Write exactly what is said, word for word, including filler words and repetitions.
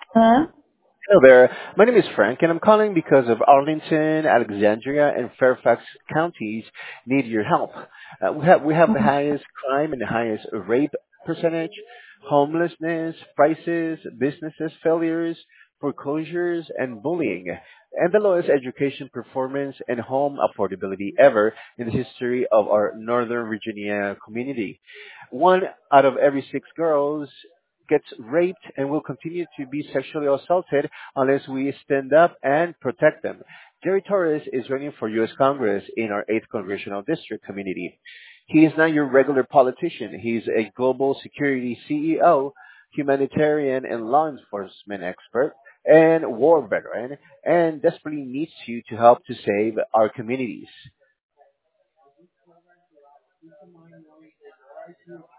Huh? Hello there. My name is Frank, and I'm calling because of Arlington, Alexandria, and Fairfax counties need your help. Uh, we have we have the highest crime and the highest rape percentage, homelessness, prices, businesses failures, foreclosures, and bullying, and the lowest education performance and home affordability ever in the history of our Northern Virginia community. One out of every six girls gets raped and will continue to be sexually assaulted unless we stand up and protect them. Jerry Torres is running for U S. Congress in our eighth Congressional District community. He is not your regular politician. He's a global security C E O, humanitarian and law enforcement expert, and war veteran, and desperately needs you to help to save our communities.